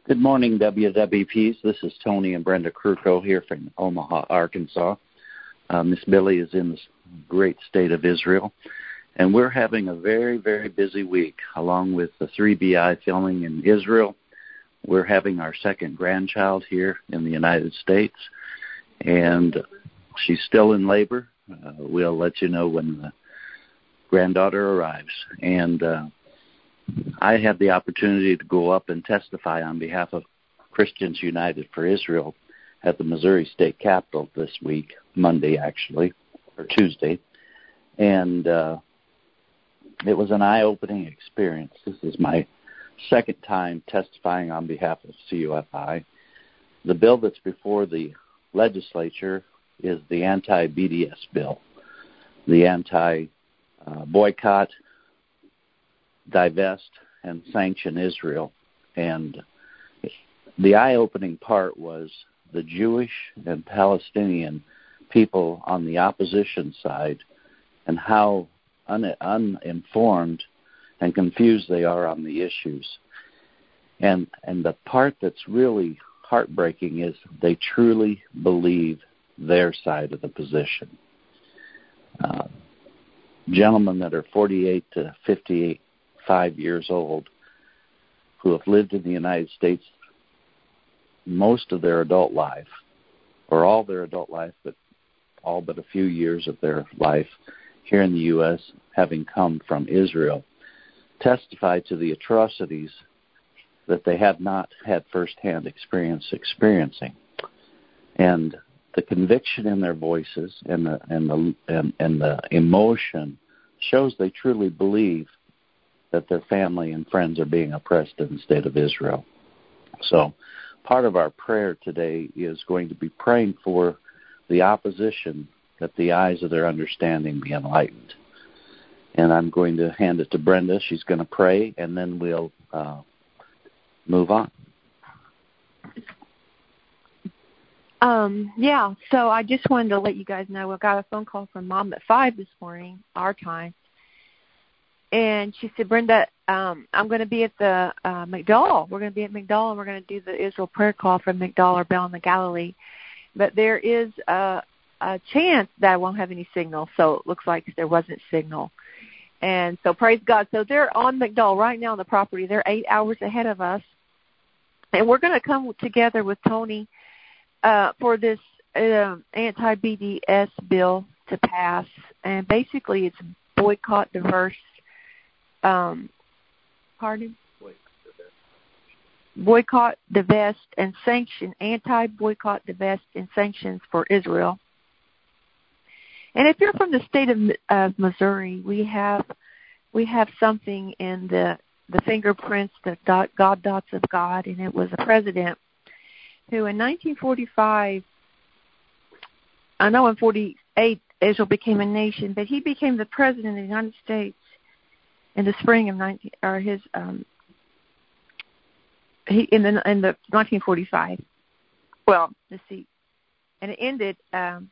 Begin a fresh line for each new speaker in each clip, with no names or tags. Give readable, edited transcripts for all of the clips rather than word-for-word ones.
Good morning, WWPs. This is Tony and Brenda Kruko here from Omaha, Arkansas. Miss Billy is in the great state of Israel, and we're having a very, very busy week. Along with the 3BI filming in Israel, we're having our second grandchild here in the United States, and she's still in labor. We'll let you know when the granddaughter arrives. And I had the opportunity to go up and testify on behalf of Christians United for Israel at the Missouri State Capitol this week, Monday actually, or Tuesday. And it was an eye-opening experience. This is my second time testifying on behalf of CUFI. The bill that's before the legislature is the anti-BDS bill, the anti-boycott, divest, and sanction Israel. And the eye-opening part was the Jewish and Palestinian people on the opposition side and how uninformed and confused they are on the issues. And the part that's really heartbreaking is they truly believe their side of the position. Gentlemen that are 48 to 55 years old who have lived in the United States most of their adult life, or all their adult life, but all but a few years of their life here in the U.S., having come from Israel, testify to the atrocities that they have not had firsthand experiencing. And the conviction in their voices and the emotion shows they truly believe that their family and friends are being oppressed in the state of Israel. So part of our prayer today is going to be praying for the opposition, that the eyes of their understanding be enlightened. And I'm going to hand it to Brenda. She's going to pray, and then we'll move on.
So I just wanted to let you guys know I got a phone call from Mom at 5 this morning, our time. And she said, Brenda, I'm going to be at the McDowell. We're going to be at McDowell, and we're going to do the Israel prayer call from McDowell or Bell in the Galilee. But there is a chance that I won't have any signal, so it looks like there wasn't signal. And so praise God. So they're on McDowell right now on the property. They're 8 hours ahead of us. And we're going to come together with Tony for this anti-BDS bill to pass. And basically it's boycott, boycott, divest, and sanction, anti-boycott, divest, and sanctions for Israel. And if you're from the state of Missouri, we have something in the fingerprints, the God dots of God, and it was a president who in 1945, I know in 48 Israel became a nation, but he became the president of the United States in the spring of 1945. Well, let's see, and it ended in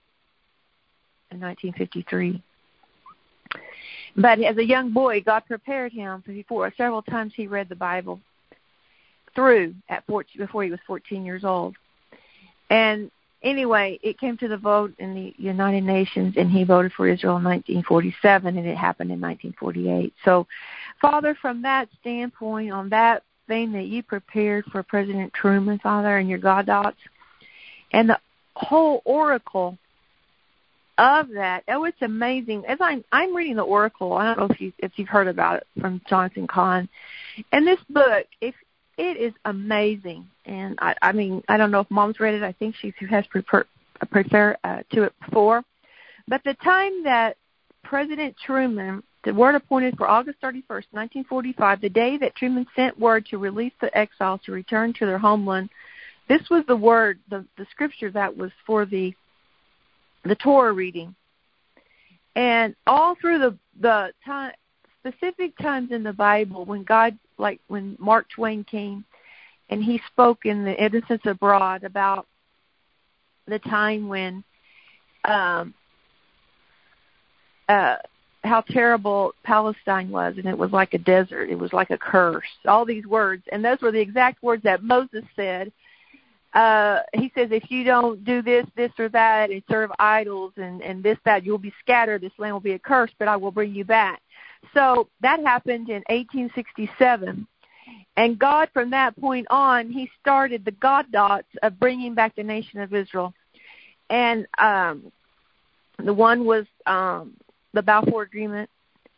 1953. But as a young boy, God prepared him before. Several times he read the Bible through before he was 14 years old. And anyway, it came to the vote in the United Nations, and he voted for Israel in 1947, and it happened in 1948. So, Father, from that standpoint, on that thing that you prepared for President Truman, Father, and your God dots, and the whole oracle of that, it's amazing. As I'm reading the oracle, I don't know if you've heard about it from Jonathan Cahn, and this book, it is amazing. And I mean, I don't know if Mom's read it. I think she has prepared to it before. But the time that President Truman, the word appointed for August 31st, 1945, the day that Truman sent word to release the exiles to return to their homeland, this was the word, the scripture that was for the Torah reading. And all through the time, specific times in the Bible when God, like when Mark Twain came and he spoke in the Innocents Abroad about the time when how terrible Palestine was, and it was like a desert. It was like a curse. All these words, and those were the exact words that Moses said. He says, if you don't do this, this or that, and serve idols and this, that, you'll be scattered. This land will be a curse, but I will bring you back. So that happened in 1867. And God, from that point on, he started the God dots of bringing back the nation of Israel. And the one was the Balfour Agreement,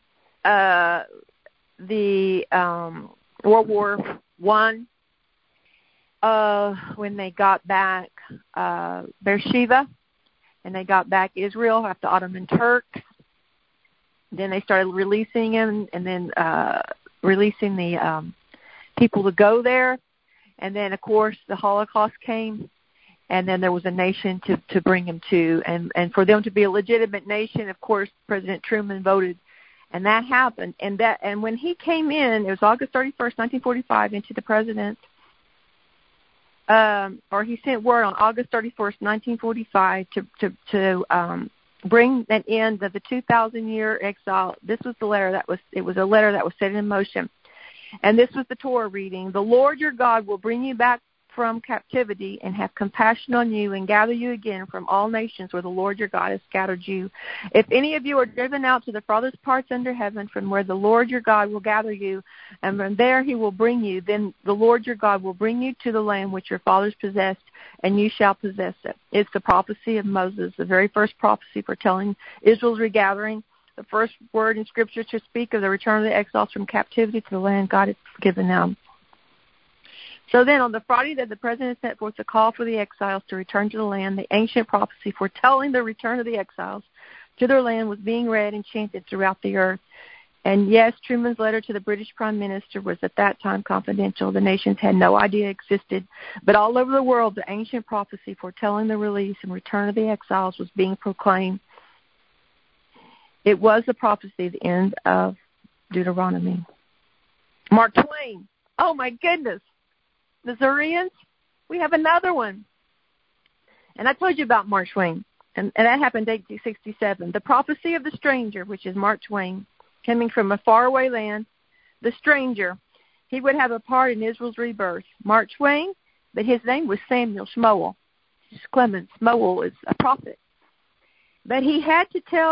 the World War I, when they got back Beersheba, and they got back Israel after the Ottoman Turks. Then they started releasing them, and then releasing the people to go there. And then, of course, the Holocaust came, and then there was a nation to bring them to. And for them to be a legitimate nation, of course, President Truman voted, and that happened. And when he came in, it was August 31st, 1945, into the president, or he sent word on August 31st, 1945, to bring an end to the 2,000-year exile. This was the letter it was a letter that was set in motion. And this was the Torah reading. The Lord your God will bring you back from captivity and have compassion on you and gather you again from all nations where the Lord your God has scattered you. If any of you are driven out to the farthest parts under heaven from where the Lord your God will gather you, and from there he will bring you, then the Lord your God will bring you to the land which your fathers possessed, and you shall possess it. It's the prophecy of Moses, the very first prophecy foretelling Israel's regathering, the first word in Scripture to speak of the return of the exiles from captivity to the land God had given them. So then on the Friday that the president set forth the call for the exiles to return to the land, the ancient prophecy foretelling the return of the exiles to their land was being read and chanted throughout the earth. And yes, Truman's letter to the British Prime Minister was at that time confidential. The nations had no idea it existed. But all over the world, the ancient prophecy foretelling the release and return of the exiles was being proclaimed. It was the prophecy, the end of Deuteronomy. Mark Twain. Oh, my goodness. Missourians, we have another one. And I told you about Mark Twain, and that happened in 1867. The prophecy of the stranger, which is Mark Twain, coming from a faraway land, the stranger, he would have a part in Israel's rebirth. Mark Twain, but his name was Samuel Schmoel. Clement Schmoel is a prophet. But he had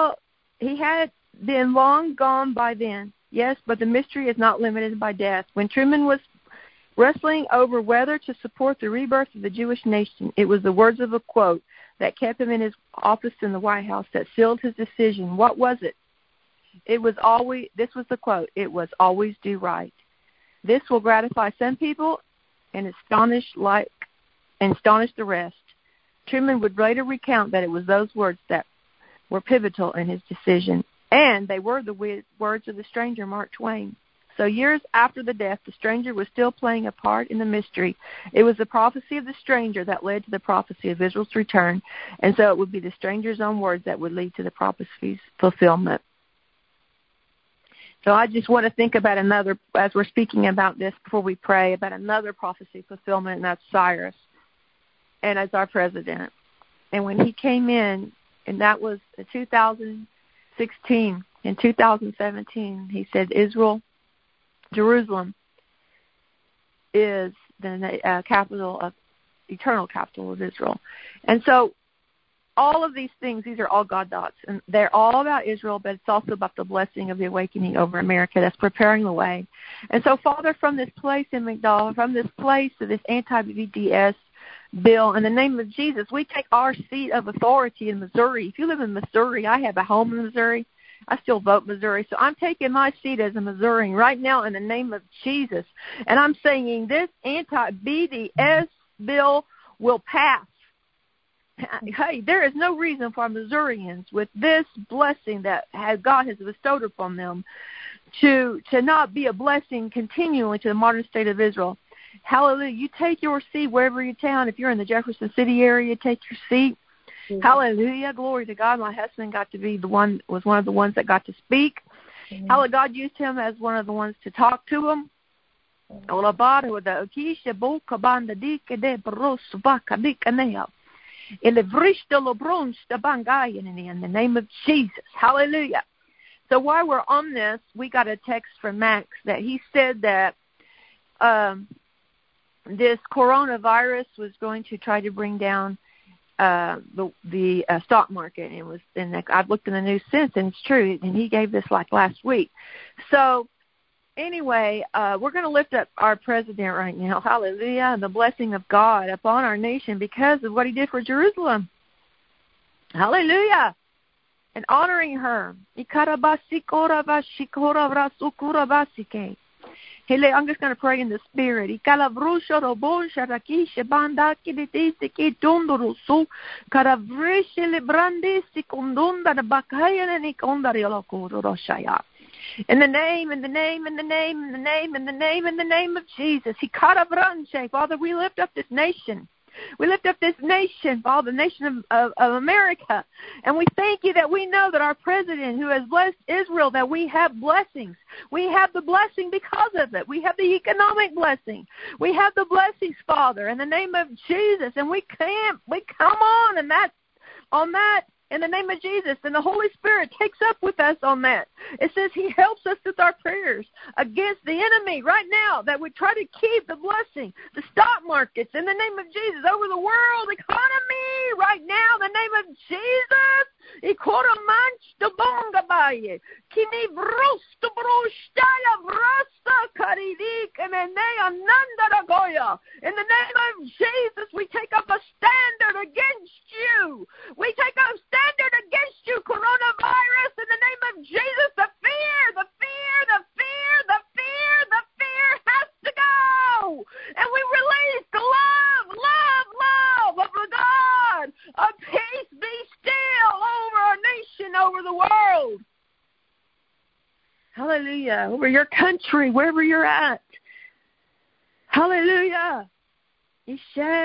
been long gone by then. Yes, but the mystery is not limited by death. When Truman was wrestling over whether to support the rebirth of the Jewish nation, it was the words of a quote that kept him in his office in the White House that sealed his decision. What was it? This was the quote, it was always do right. This will gratify some people and astonish the rest. Truman would later recount that it was those words that were pivotal in his decision, and they were the words of the stranger, Mark Twain. So years after the death, the stranger was still playing a part in the mystery. It was the prophecy of the stranger that led to the prophecy of Israel's return, and so it would be the stranger's own words that would lead to the prophecy's fulfillment. So I just want to think about another, as we're speaking about this before we pray, about another prophecy fulfillment, and that's Cyrus, and as our president. And when he came in, and that was 2016, in 2017, he said Jerusalem is the eternal capital of Israel. And so all of these things, these are all God dots, and they're all about Israel, but it's also about the blessing of the awakening over America that's preparing the way. And so, Father, from this place in McDowell, from this place to this anti-BDS bill, in the name of Jesus, we take our seat of authority in Missouri. If you live in Missouri, I have a home in Missouri. I still vote Missouri, so I'm taking my seat as a Missourian right now in the name of Jesus, and I'm saying this anti-BDS bill will pass. Hey, there is no reason for Missourians with this blessing that God has bestowed upon them to not be a blessing continually to the modern state of Israel. Hallelujah. You take your seat wherever you're town. If you're in the Jefferson City area, take your seat. Mm-hmm. Hallelujah. Glory to God. My husband was one of the ones that got to speak. Mm-hmm. Hallelujah. God used him as one of the ones to talk to him. In the name of Jesus. Hallelujah. So while we're on this, we got a text from Max that he said that this coronavirus was going to try to bring down the stock market. And I've looked in the news since, and it's true. And he gave this like last week. So anyway, we're going to lift up our president right now. Hallelujah. And the blessing of God upon our nation because of what he did for Jerusalem. Hallelujah. And honoring her. I'm just going to pray in the Spirit. In the name of Jesus. Father, we lift up this nation. We lift up this nation, Father, the nation of America. And we thank you that we know that our president who has blessed Israel, that we have blessings. We have the blessing because of it. We have the economic blessing. We have the blessings, Father, in the name of Jesus. And we come on in the name of Jesus. And the Holy Spirit takes up with us on that. It says he helps us with our prayers against the enemy right now that we try to keep the blessing, the stock markets, in the name of Jesus, over the world economy right now, in the name of Jesus. In the name of Jesus, we take up a standard against you. We take up a standard against you, coronavirus, in the name of Jesus. The fear has to go. And we release the love of the God of peace. Be still over our nation, over the world. Hallelujah. Over your country, wherever you're at. Hallelujah. In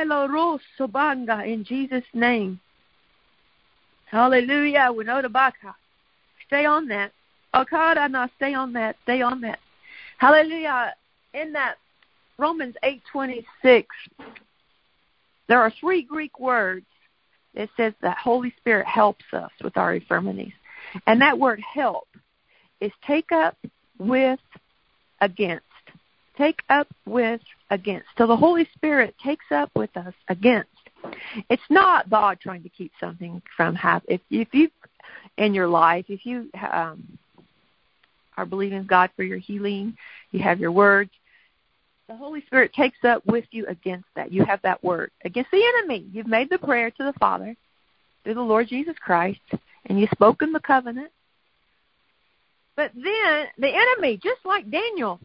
Jesus' name. Hallelujah. We know the baka. Stay on that. Stay on that. Stay on that. Hallelujah. In that Romans 8:26, there are 3 Greek words that says that Holy Spirit helps us with our infirmities. And that word help is take up with against. Take up with against. So the Holy Spirit takes up with us against. It's not God trying to keep something from happening. If you, in your life, if you are believing God for your healing, you have your words, the Holy Spirit takes up with you against that. You have that word. Against the enemy. You've made the prayer to the Father through the Lord Jesus Christ, and you've spoken the covenant. But then the enemy, just like Daniel,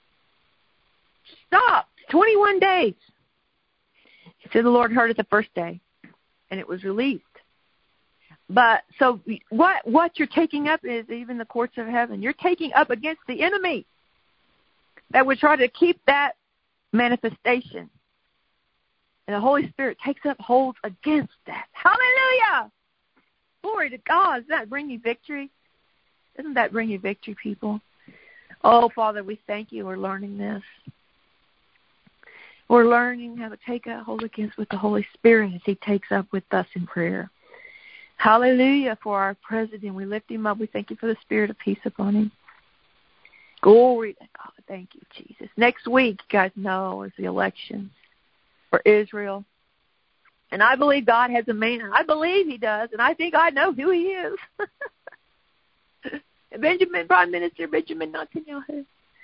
stopped 21 days. He said the Lord heard it the first day, and it was released. But so what you're taking up is even the courts of heaven. You're taking up against the enemy that would try to keep that manifestation. And the Holy Spirit takes up holds against that. Hallelujah! Glory to God. Doesn't that bring you victory? Doesn't that bring you victory, people? Oh, Father, we thank you. We're learning this. We're learning how to take a hold against with the Holy Spirit as he takes up with us in prayer. Hallelujah for our president. We lift him up. We thank you for the spirit of peace upon him. Glory to God. Thank you, Jesus. Next week, you guys know, is the elections for Israel. And I believe God has a man. I believe he does. And I think I know who he is. Prime Minister Benjamin Netanyahu.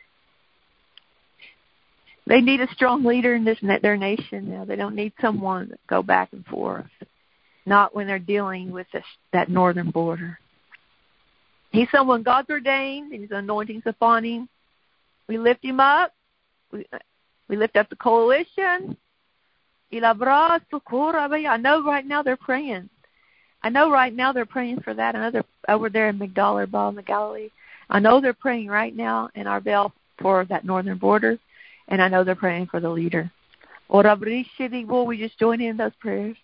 They need a strong leader in their nation now. They don't need someone to go back and forth. Not when they're dealing with that northern border. He's someone God's ordained, and his anointing's upon him. We lift him up. We lift up the coalition. I know right now they're praying. I know right now they're praying for that. I know they're over there in Migdal Arbel in the Galilee. I know they're praying right now in Arbel for that northern border. And I know they're praying for the leader. We just join in those prayers.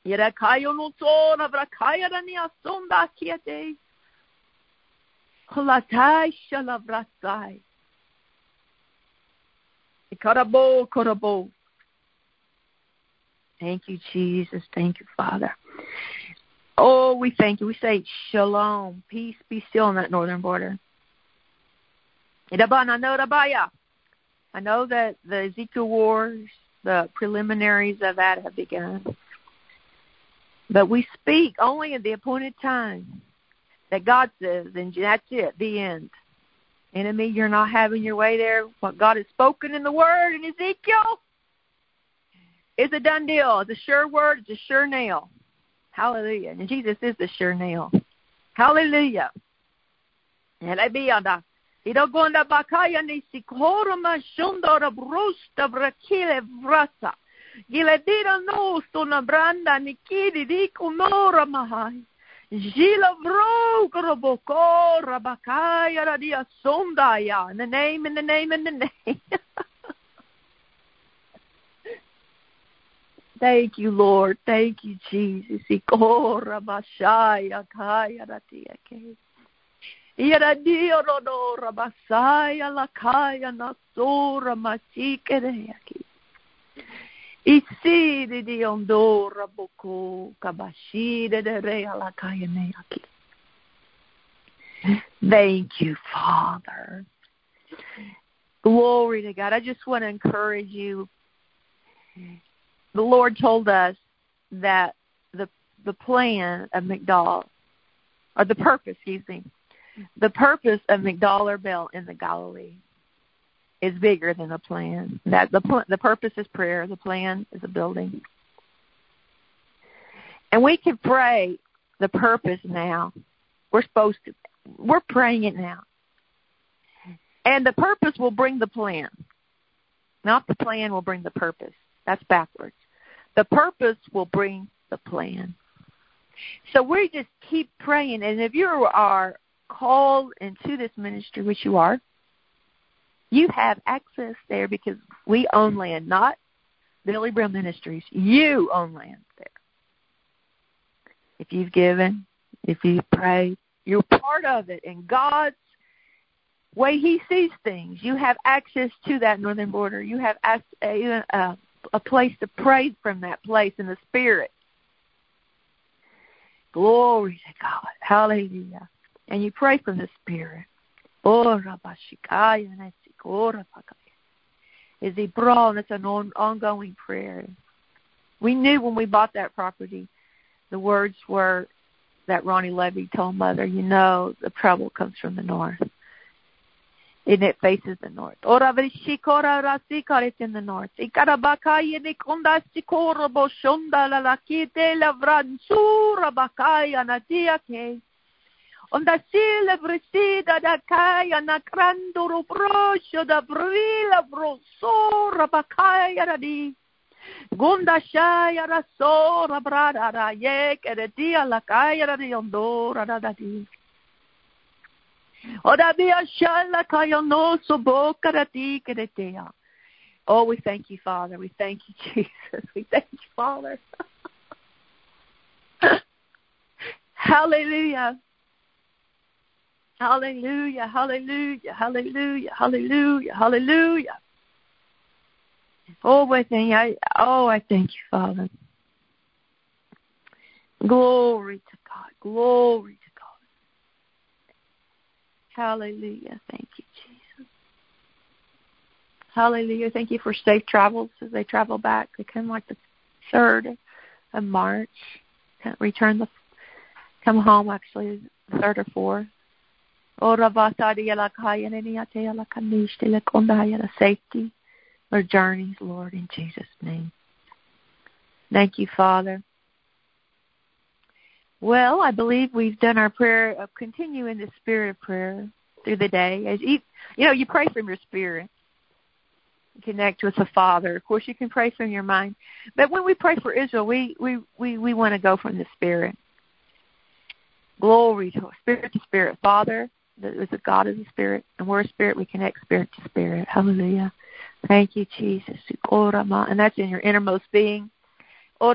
Yerakayo no sona brakaya rania sonda kiete. Holatai shalavrasai. Karabo. Thank you, Jesus. Thank you, Father. Oh, we thank you. We say shalom. Peace be still on that northern border. I know that the Ezekiel Wars, the preliminaries of that have begun. But we speak only at the appointed time that God says, and that's it, the end. Enemy, you're not having your way there. What God has spoken in the Word in Ezekiel is a done deal. It's a sure word. It's a sure nail. Hallelujah. And Jesus is the sure nail. Hallelujah. Idogonda bakaya ni sikoroma shundora brusta brakile vrasa. Giledira no stona branda nikidi diku nora mahai. Gila vro koroboko rabakaya radia sondaya. In the name. Thank you, Lord. Thank you, Jesus. Ikora bashaya kaya radia ke. Iradio no rabasaya lakaya nasura machikereaki. Isidi di ondora boko kabashide de rea lakaya neaki. Thank you, Father. Glory to God. I just want to encourage you. The Lord told us that the plan of Migdal, or the purpose of Migdal Bel in the Galilee is bigger than the plan. That the purpose is prayer, the plan is a building. And we can pray the purpose now. We're praying it now. And the purpose will bring the plan. Not the plan will bring the purpose. That's backwards. The purpose will bring the plan. So we just keep praying. And if you are called into this ministry, which you are, you have access there because we own land, not Billy Brown Ministries. You own land there. If you've given, if you've prayed, you're part of it. In God's way He sees things, you have access to that northern border. You have a place to pray from that place in the Spirit. Glory to God. Hallelujah. And you pray from the Spirit. Is He broad? It's an ongoing prayer. We knew when we bought that property, the words were that Ronnie Levy told Mother, the trouble comes from the north. And it faces the north. It's in the north. Onda sile vrisida da kaya na kranduru brosho da brila brosora bakaya da di. Gunda shaya da sora brada da yek e dia la kaya da di ondora da di. Oda bia shala kaya no so boka da di ke de dia. Oh, we thank you, Father. We thank you, Jesus. We thank you, Father. Hallelujah. Hallelujah, hallelujah, hallelujah, hallelujah, hallelujah. Oh, I thank you, Father. Glory to God, glory to God. Hallelujah, thank you, Jesus. Hallelujah, thank you for safe travels as they travel back. They come like the 3rd of March. Come home actually the 3rd or 4th. Safety or journeys, Lord, in Jesus' name. Thank you, Father. Well, I believe we've done our prayer of continuing the spirit of prayer through the day. As you pray from your spirit. Connect with the Father. Of course, you can pray from your mind. But when we pray for Israel, we want to go from the Spirit. Glory to Spirit to Spirit. Father, the God is a Spirit, and we're a Spirit. We connect Spirit to Spirit. Hallelujah. Thank you, Jesus. And that's in your innermost being. We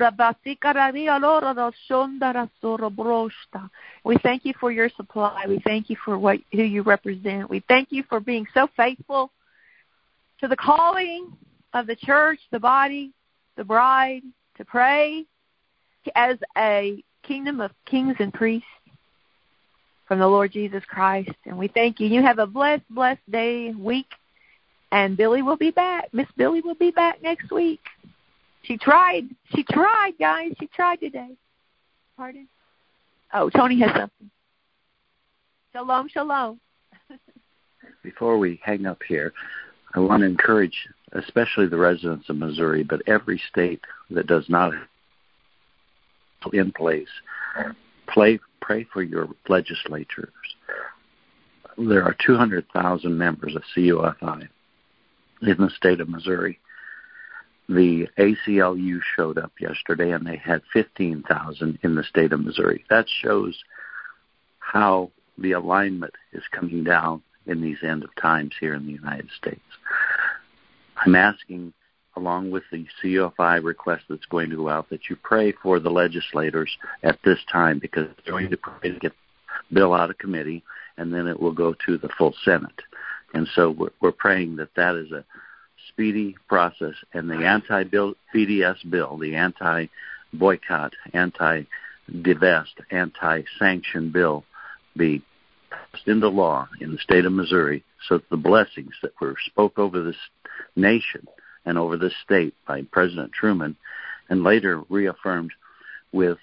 thank you for your supply. We thank you for who you represent. We thank you for being so faithful to the calling of the church, the body, the bride, to pray as a kingdom of kings and priests from the Lord Jesus Christ. And we thank you. You have a blessed, blessed day, week. And Billy will be back. Miss Billy will be back next week. She tried. She tried, guys. She tried today. Pardon? Oh, Tony has something. Shalom, shalom.
Before we hang up here, I want to encourage, especially the residents of Missouri, but every state that does not have in place, pray for your legislatures. There are 200,000 members of CUFI in the state of Missouri. The ACLU showed up yesterday, and they had 15,000 in the state of Missouri. That shows how the alignment is coming down in these end of times here in the United States. I'm asking, along with the CUFI request that's going to go out, that you pray for the legislators at this time, because they're going to pray to get the bill out of committee, and then it will go to the full Senate. And so we're praying that is a speedy process, and the anti-BDS bill, the anti-boycott, anti-divest, anti-sanction bill be passed into law in the state of Missouri, so that the blessings that were spoke over this nation and over this state by President Truman, and later reaffirmed with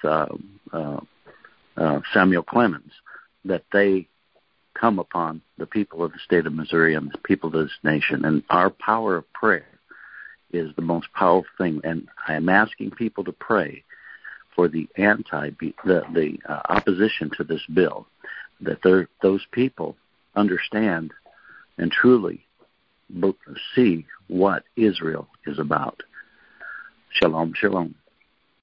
Samuel Clemens, that they come upon the people of the state of Missouri and the people of this nation. And our power of prayer is the most powerful thing. And I am asking people to pray for the opposition to this bill, that those people understand and truly see what Israel is about. Shalom, shalom.